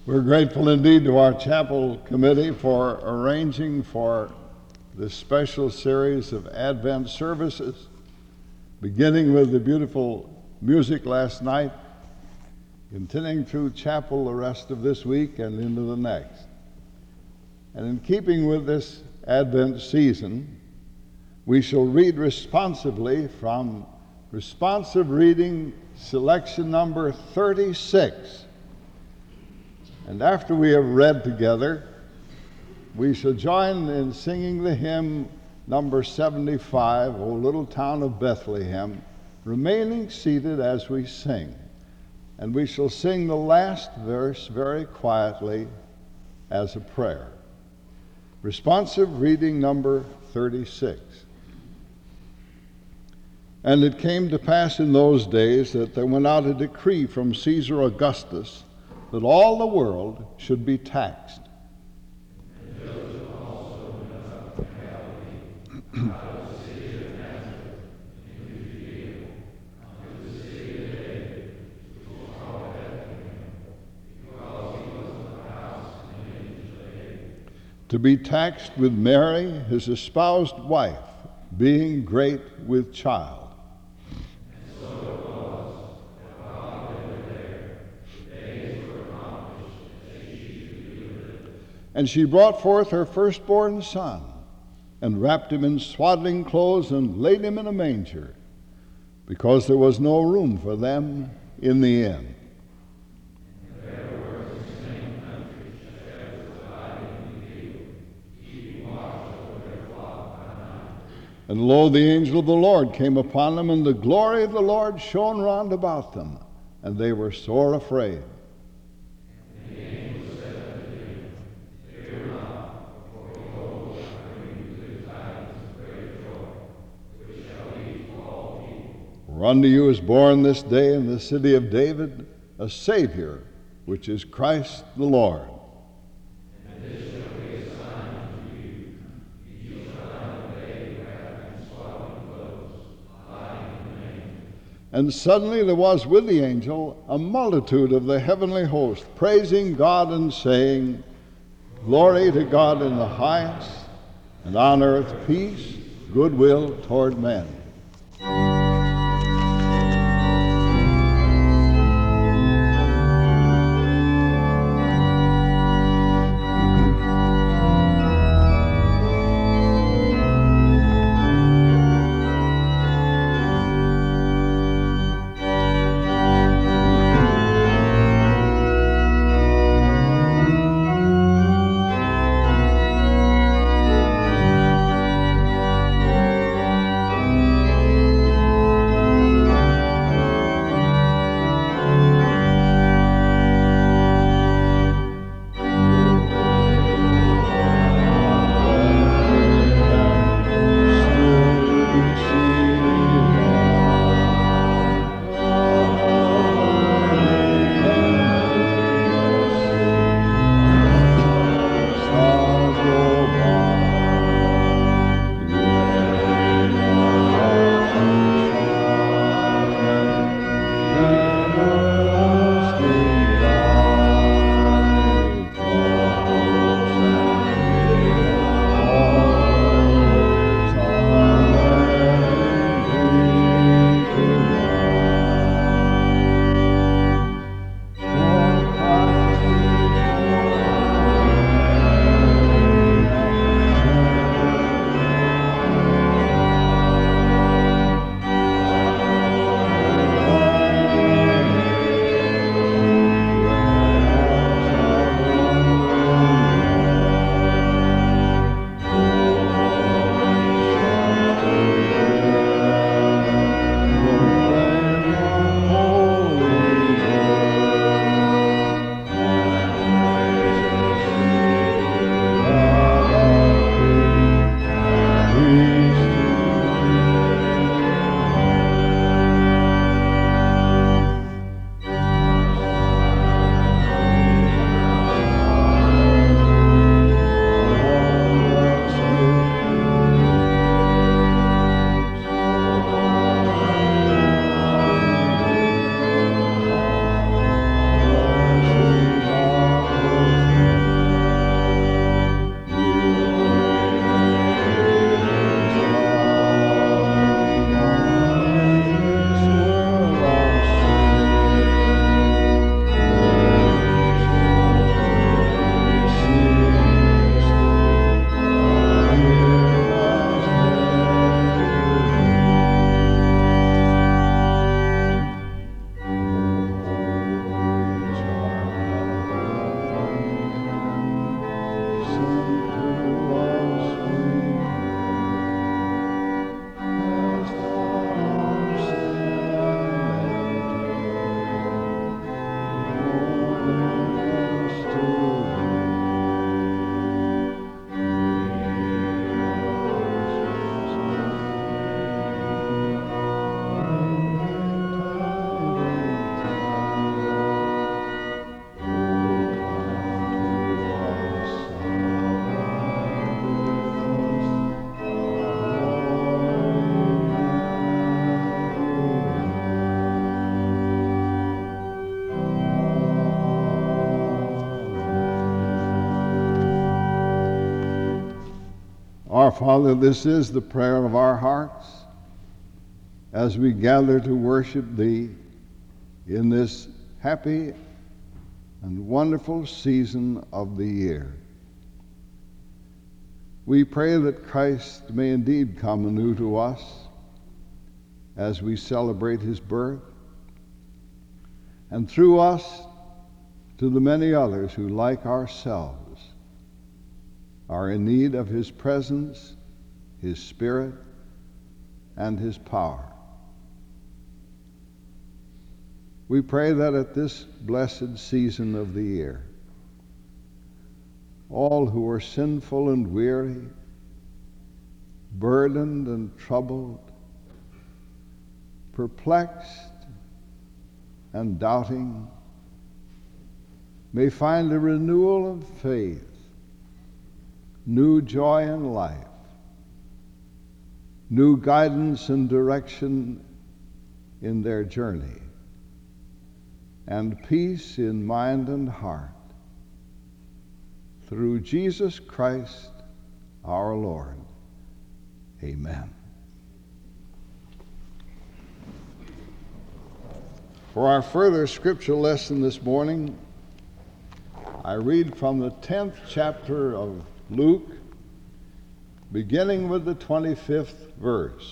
We're grateful indeed to our chapel committee for arranging for this special series of Advent services, beginning with the beautiful music last night, continuing through chapel the rest of this week and into the next. And in keeping with this Advent season, we shall read responsively from responsive reading selection number 36. And after we have read together, we shall join in singing the hymn number 75, O Little Town of Bethlehem, remaining seated as we sing. And we shall sing the last verse very quietly as a prayer. Responsive reading number 36. And it came to pass in those days that there went out a decree from Caesar Augustus that all the world should be taxed. To be taxed with Mary, his espoused wife, being great with child. And she brought forth her firstborn son, and wrapped him in swaddling clothes, and laid him in a manger, because there was no room for them in the inn. And lo, the angel of the Lord came upon them, and the glory of the Lord shone round about them, and they were sore afraid. And the angel said unto them, Fear not, for behold, I bring you good tidings of great joy, which shall be to all people. For unto you is born this day in the city of David a Savior, which is Christ the Lord. And suddenly there was with the angel a multitude of the heavenly host, praising God and saying, Glory to God in the highest, and on earth peace, goodwill toward men. Our Father, this is the prayer of our hearts as we gather to worship Thee in this happy and wonderful season of the year. We pray that Christ may indeed come anew to us as we celebrate His birth, and through us to the many others who, like ourselves, are in need of His presence, His Spirit, and His power. We pray that at this blessed season of the year, all who are sinful and weary, burdened and troubled, perplexed and doubting, may find a renewal of faith, new joy in life, new guidance and direction in their journey, and peace in mind and heart, through Jesus Christ our Lord. Amen. For our further scriptural lesson this morning, I read from the 10th chapter of Luke, beginning with the 25th verse.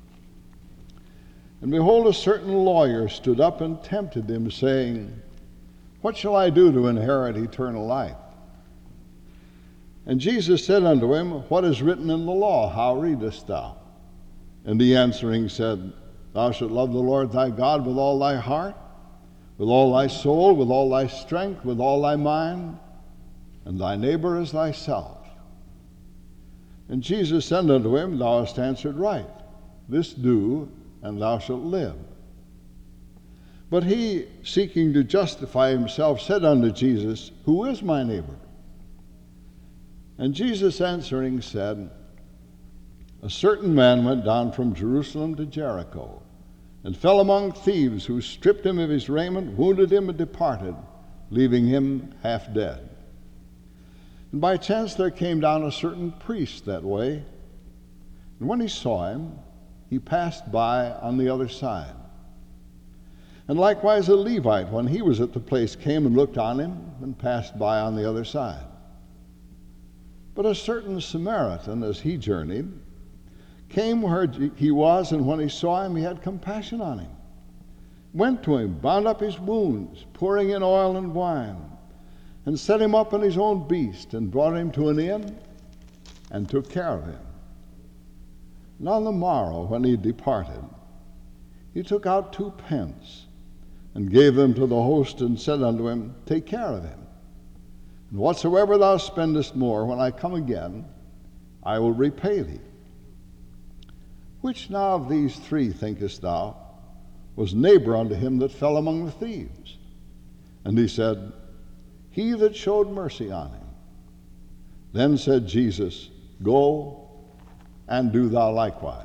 And behold, a certain lawyer stood up and tempted him, saying, What shall I do to inherit eternal life? And Jesus said unto him, What is written in the law? How readest thou? And he answering said, Thou shalt love the Lord thy God with all thy heart, with all thy soul, with all thy strength, with all thy mind, and thy neighbor as thyself. And Jesus said unto him, Thou hast answered right. This do, and thou shalt live. But he, seeking to justify himself, said unto Jesus, Who is my neighbor? And Jesus answering said, A certain man went down from Jerusalem to Jericho, and fell among thieves, who stripped him of his raiment, wounded him, and departed, leaving him half dead. And by chance there came down a certain priest that way, and when he saw him, he passed by on the other side. And likewise a Levite, when he was at the place, came and looked on him, and passed by on the other side. But a certain Samaritan, as he journeyed, came where he was, and when he saw him, he had compassion on him, went to him, bound up his wounds, pouring in oil and wine, and set him up on his own beast, and brought him to an inn, and took care of him. And on the morrow, when he departed, he took out 2 pence, and gave them to the host, and said unto him, Take care of him. And whatsoever thou spendest more, when I come again, I will repay thee. Which now of these 3, thinkest thou, was neighbor unto him that fell among the thieves? And he said, He that showed mercy on him. Then said Jesus, Go and do thou likewise.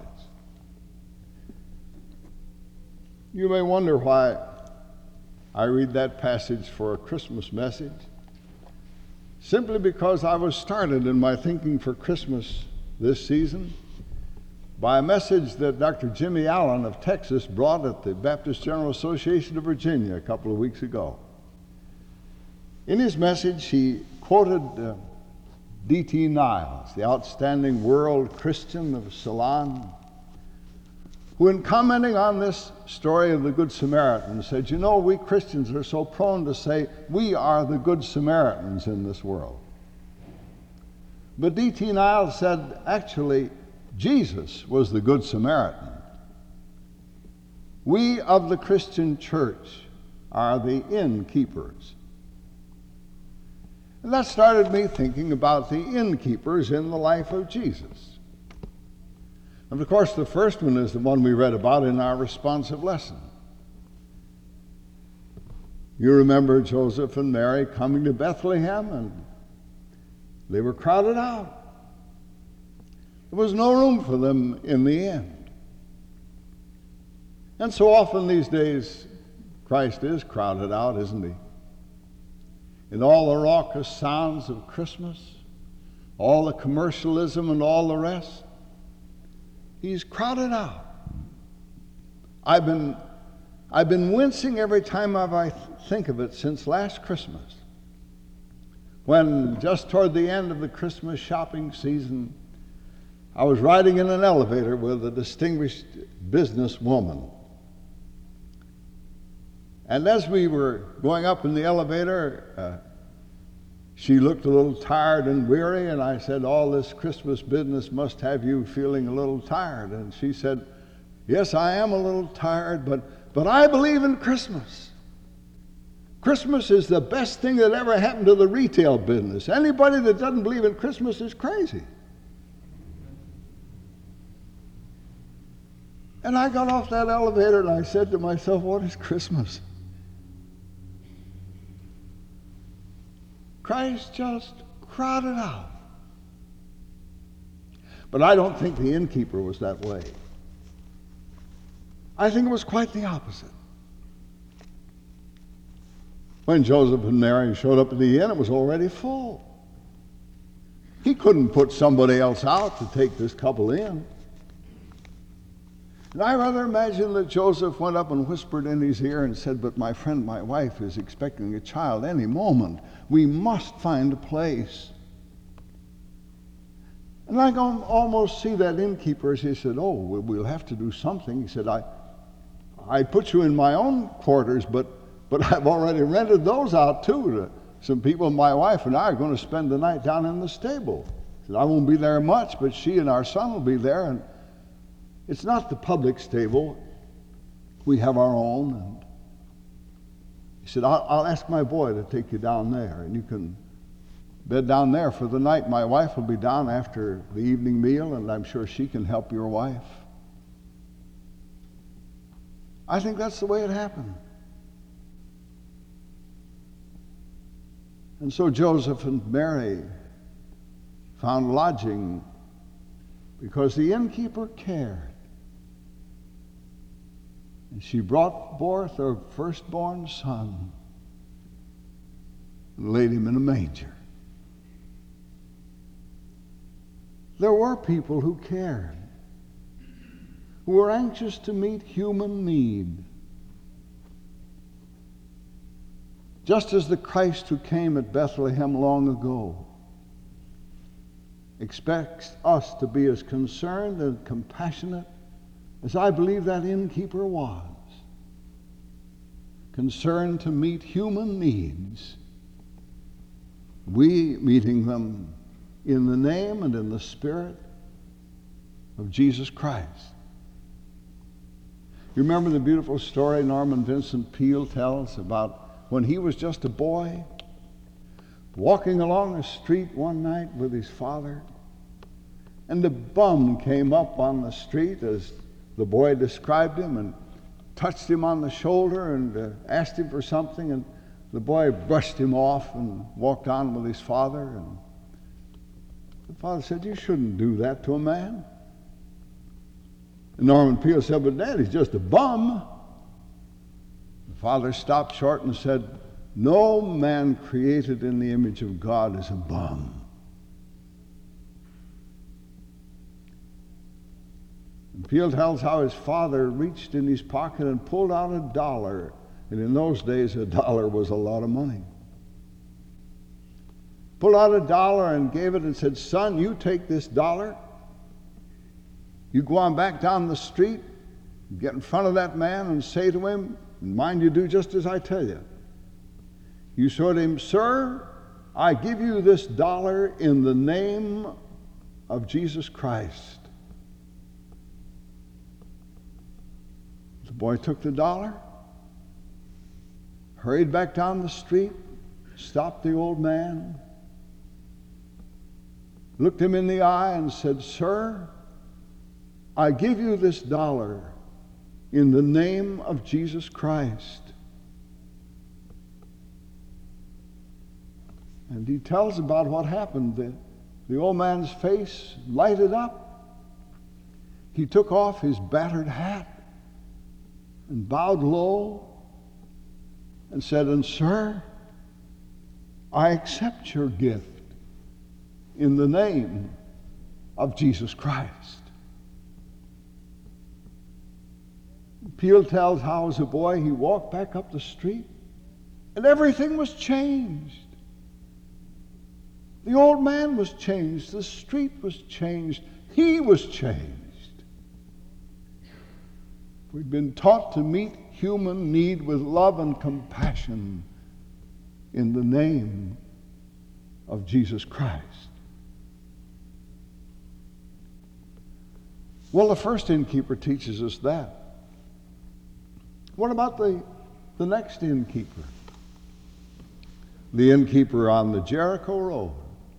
You may wonder why I read that passage for a Christmas message. Simply because I was started in my thinking for Christmas this season by a message that Dr. Jimmy Allen of Texas brought at the Baptist General Association of Virginia a couple of weeks ago. In his message, he quoted D.T. Niles, the outstanding world Christian of Ceylon, who, in commenting on this story of the Good Samaritan, said, You know, we Christians are so prone to say we are the Good Samaritans in this world. But D.T. Niles said, actually, Jesus was the Good Samaritan. We of the Christian church are the innkeepers. And that started me thinking about the innkeepers in the life of Jesus. And of course, the first one is the one we read about in our responsive lesson. You remember Joseph and Mary coming to Bethlehem, and they were crowded out. There was no room for them in the inn. And so often these days, Christ is crowded out, isn't he? In all the raucous sounds of Christmas, all the commercialism and all the rest. He's crowded out. I've been wincing every time I think of it since last Christmas, when just toward the end of the Christmas shopping season, I was riding in an elevator with a distinguished businesswoman. And as we were going up in the elevator, she looked a little tired and weary, and I said, all this Christmas business must have you feeling a little tired. And she said, yes, I am a little tired, but I believe in Christmas. Christmas is the best thing that ever happened to the retail business. Anybody that doesn't believe in Christmas is crazy. And I got off that elevator and I said to myself, what is Christmas? Christ just crowded out. But I don't think the innkeeper was that way. I think it was quite the opposite. When Joseph and Mary showed up at the inn, it was already full. He couldn't put somebody else out to take this couple in. And I rather imagine that Joseph went up and whispered in his ear and said, but my friend, my wife is expecting a child any moment. We must find a place. And I can almost see that innkeeper as he said, oh, we'll have to do something. He said, I put you in my own quarters, but I've already rented those out too to some people. My wife and I are going to spend the night down in the stable. He said, I won't be there much, but she and our son will be there. And it's not the public stable. We have our own. And he said, I'll ask my boy to take you down there, and you can bed down there for the night. My wife will be down after the evening meal, and I'm sure she can help your wife. I think that's the way it happened. And so Joseph and Mary found lodging because the innkeeper cared. And she brought forth her firstborn son and laid him in a manger. There were people who cared, who were anxious to meet human need. Just as the Christ who came at Bethlehem long ago expects us to be as concerned and compassionate as I believe that innkeeper was, concerned to meet human needs, we meeting them in the name and in the spirit of Jesus Christ. You remember the beautiful story Norman Vincent Peale tells about when he was just a boy, walking along the street one night with his father, and a bum came up on the street as the boy described him and touched him on the shoulder and asked him for something, and the boy brushed him off and walked on with his father. And the father said, you shouldn't do that to a man. And Norman Peale said, but Dad, he's just a bum. The father stopped short and said, no man created in the image of God is a bum. And Peale tells how his father reached in his pocket and pulled out $1. And in those days, $1 was a lot of money. Pulled out $1 and gave it and said, son, you take this $1. You go on back down the street, get in front of that man and say to him, mind you do just as I tell you. You say to him, sir, I give you this $1 in the name of Jesus Christ. The boy took the $1, hurried back down the street, stopped the old man, looked him in the eye and said, sir, I give you this $1 in the name of Jesus Christ. And he tells about what happened. The old man's face lighted up. He took off his battered hat and bowed low and said, and sir, I accept your gift in the name of Jesus Christ. Peel tells how as a boy he walked back up the street and everything was changed. The old man was changed. The street was changed. He was changed. We've been taught to meet human need with love and compassion in the name of Jesus Christ. Well, the first innkeeper teaches us that. What about the next innkeeper? The innkeeper on the Jericho Road.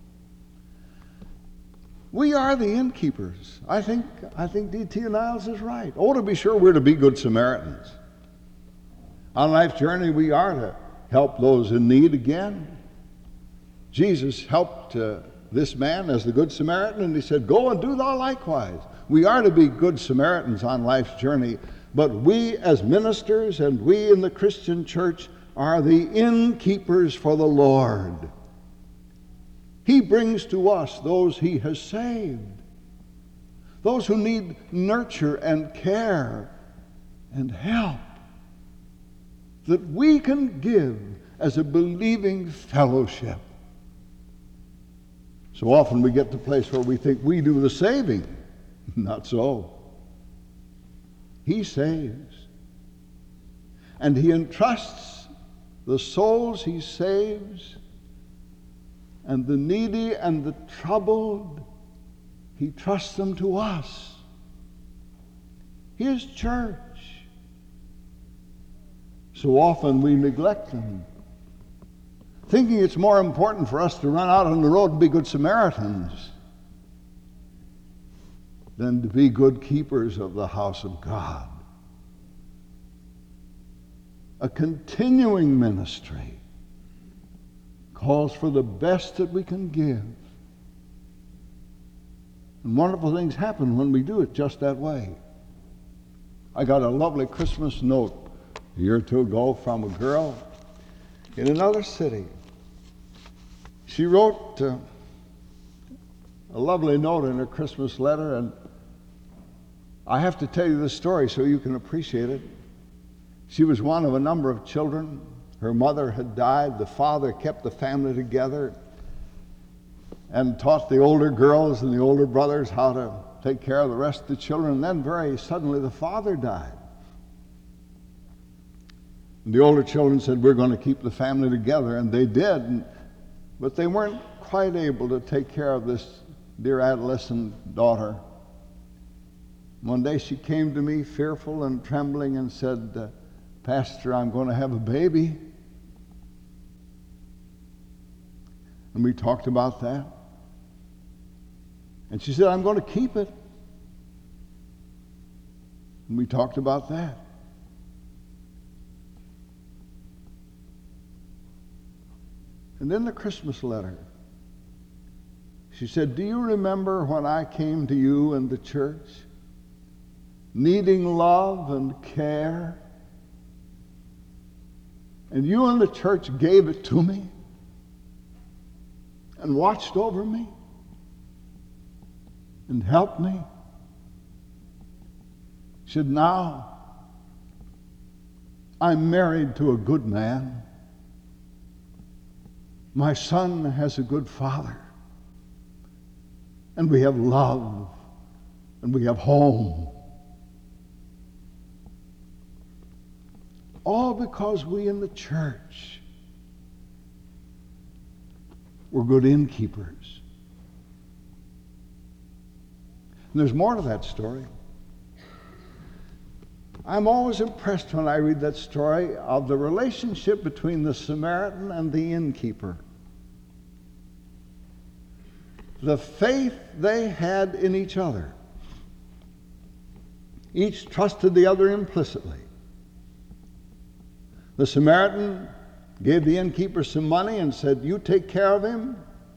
We are the innkeepers. I think D.T. Niles is right. Oh, to be sure, we're to be good Samaritans. On life's journey, we are to help those in need again. Jesus helped this man as the Good Samaritan, and he said, "Go and do thou likewise." We are to be good Samaritans on life's journey, but we as ministers and we in the Christian church are the innkeepers for the Lord. He brings to us those he has saved, those who need nurture and care and help that we can give as a believing fellowship. So often we get to the place where we think we do the saving. Not so. He saves. And he entrusts the souls he saves and the needy and the troubled, he trusts them to us, his church. So often we neglect them, thinking it's more important for us to run out on the road and be good Samaritans than to be good keepers of the house of God. A continuing ministry calls for the best that we can give. And wonderful things happen when we do it just that way. I got a lovely Christmas note a year or two ago from a girl in another city. She wrote a lovely note in her Christmas letter, and I have to tell you this story so you can appreciate it. She was one of a number of children. Her mother had died. The father kept the family together and taught the older girls and the older brothers how to take care of the rest of the children. And then very suddenly the father died. And the older children said, "We're going to keep the family together," and they did. But they weren't quite able to take care of this dear adolescent daughter. One day she came to me fearful and trembling and said, "Pastor, I'm going to have a baby." And we talked about that. And she said, "I'm going to keep it." And we talked about that. And in the Christmas letter, she said, "Do you remember when I came to you in the church, needing love and care? And you in the church gave it to me and watched over me and helped me?" She said, "Now I'm married to a good man. My son has a good father. And we have love and we have home. All because we in the church were good innkeepers." And there's more to that story. I'm always impressed when I read that story of the relationship between the Samaritan and the innkeeper. The faith they had in each other. Each trusted the other implicitly. The Samaritan gave the innkeeper some money and said, "You take care of him.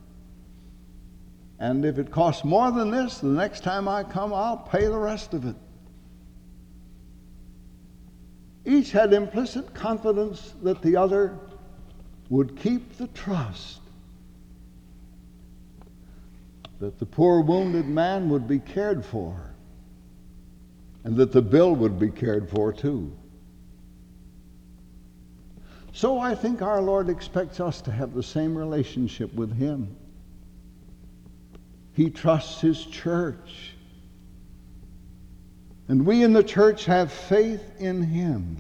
And if it costs more than this, the next time I come, I'll pay the rest of it." Each had implicit confidence that the other would keep the trust. that the poor wounded man would be cared for, and that the bill would be cared for too. So I think our Lord expects us to have the same relationship with Him. He trusts His church. And we in the church have faith in Him.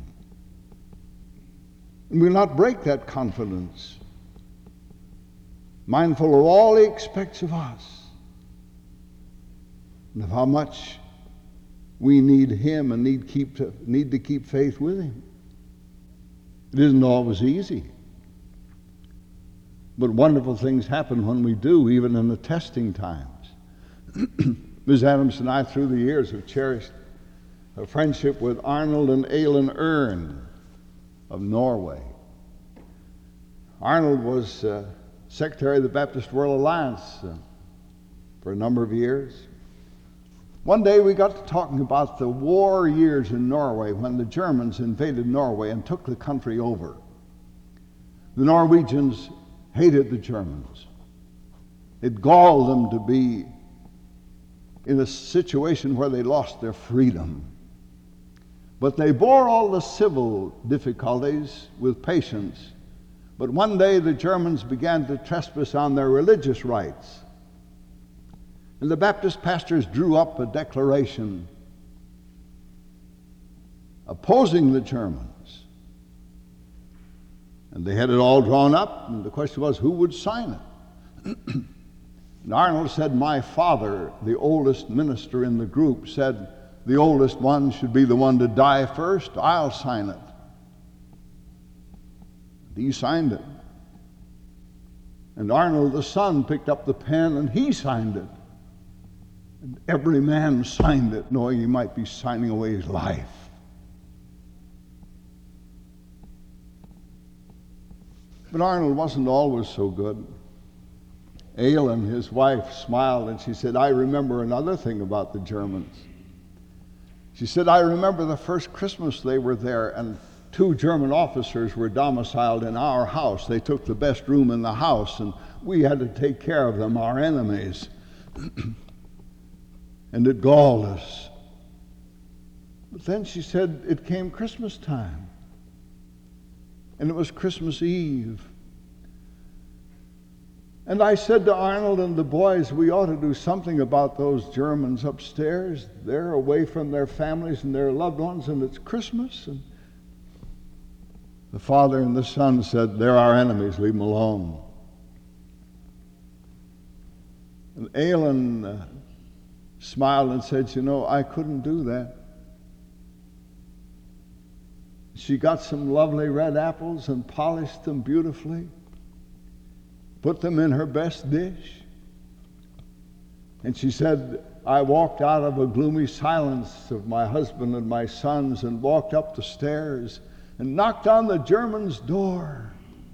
And we'll not break that confidence, mindful of all He expects of us and of how much we need Him and need to keep faith with Him. It isn't always easy, but wonderful things happen when we do, even in the testing times. Ms. Adams and I, through the years, have cherished a friendship with Arnold and Elin Ern of Norway. Arnold was Secretary of the Baptist World Alliance for a number of years. One day we got to talking about the war years in Norway when the Germans invaded Norway and took the country over. The Norwegians hated the Germans. It galled them to be in a situation where they lost their freedom. But they bore all the civil difficulties with patience. But one day the Germans began to trespass on their religious rights. And the Baptist pastors drew up a declaration opposing the Germans. And they had it all drawn up, and the question was, who would sign it? And Arnold said, my father, the oldest minister in the group, said, the oldest one should be the one to die first. I'll sign it. And he signed it. And Arnold, the son, picked up the pen, and he signed it. And every man signed it, knowing he might be signing away his life. But Arnold wasn't always so good. Elin, his wife, smiled and she said, I remember another thing about the Germans. She said, I remember the first Christmas they were there and 2 German officers were domiciled in our house. They took the best room in the house and we had to take care of them, our enemies. And it galled us. But then she said it came Christmas time. And it was Christmas Eve. And I said to Arnold and the boys, we ought to do something about those Germans upstairs. They're away from their families and their loved ones, and it's Christmas. And the father and the son said, they're our enemies, leave them alone. And Elin smiled and said, you know, I couldn't do that. She got some lovely red apples and polished them beautifully, put them in her best dish. And she said, I walked out of a gloomy silence of my husband and my sons and walked up the stairs and knocked on the Germans' door.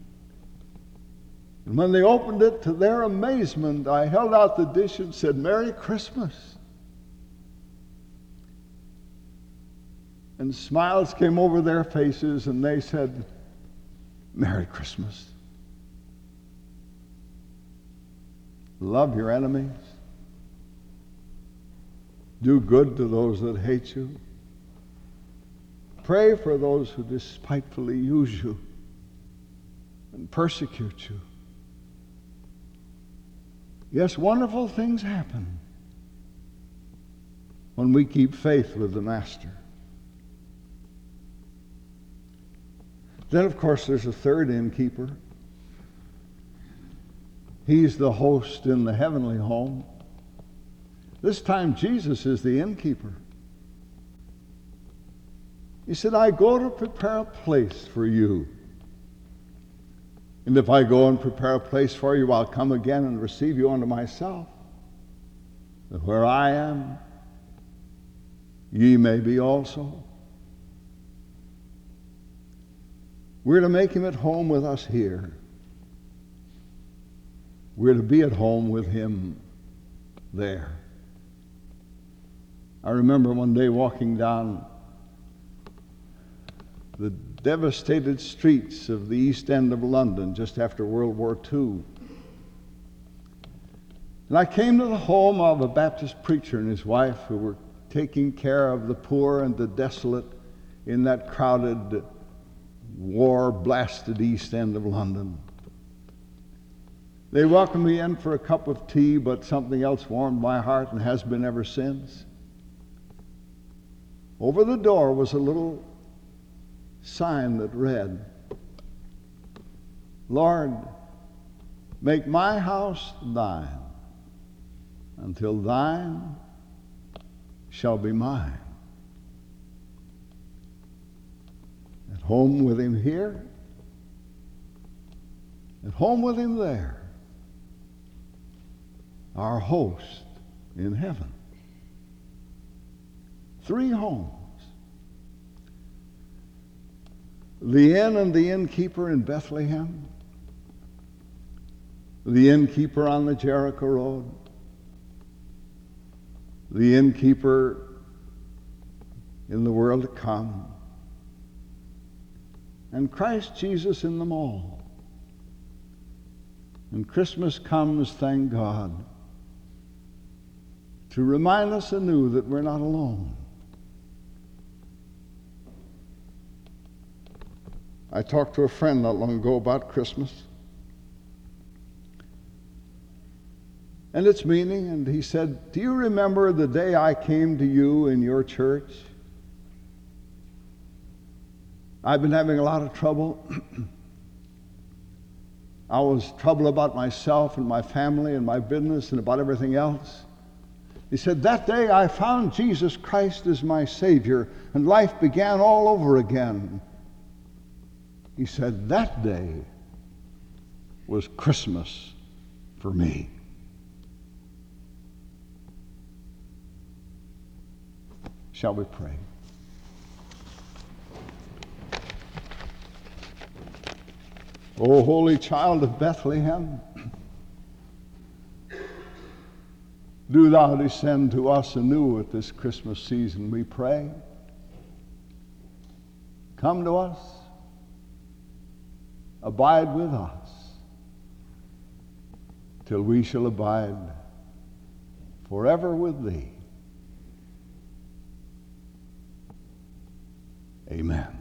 And when they opened it, to their amazement, I held out the dish and said, Merry Christmas. And smiles came over their faces and they said, Merry Christmas. Love your enemies. Do good to those that hate you. Pray for those who despitefully use you and persecute you. Yes, wonderful things happen when we keep faith with the Master. Then, of course, there's a third innkeeper. He's the host in the heavenly home. This time, Jesus is the innkeeper. He said, I go to prepare a place for you. And if I go and prepare a place for you, I'll come again and receive you unto myself, that where I am, ye may be also. We're to make him at home with us here. We're to be at home with him there. I remember one day walking down the devastated streets of the East End of London just after World War II. And I came to the home of a Baptist preacher and his wife who were taking care of the poor and the desolate in that crowded, war-blasted East End of London. They welcomed me in for a cup of tea, but something else warmed my heart and has been ever since. Over the door was a little sign that read, "Lord, make my house thine, until thine shall be mine." At home with him here, at home with him there, our host in heaven. 3 homes. The inn and the innkeeper in Bethlehem, the innkeeper on the Jericho Road, the innkeeper in the world to come, and Christ Jesus in them all. And Christmas comes, thank God, to remind us anew that we're not alone. I talked to a friend not long ago about Christmas and its meaning, and he said, "Do you remember the day I came to you in your church? I've been having a lot of trouble. I was troubled about myself and my family and my business and about everything else." He said, "That day I found Jesus Christ as my Savior, and life began all over again." He said, "That day was Christmas for me." Shall we pray? O Holy Child of Bethlehem, do thou descend to us anew at this Christmas season, we pray. Come to us, abide with us, till we shall abide forever with thee. Amen.